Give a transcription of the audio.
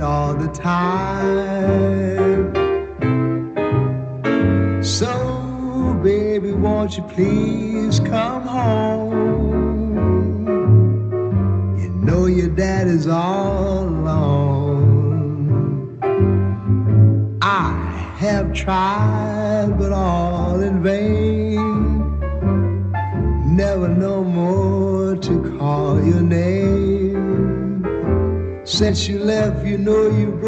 all the time. So, baby, won't you please come home? You know your dad is all alone. I have tried, but all in vain. Never no more to call your name. Since you left, you know you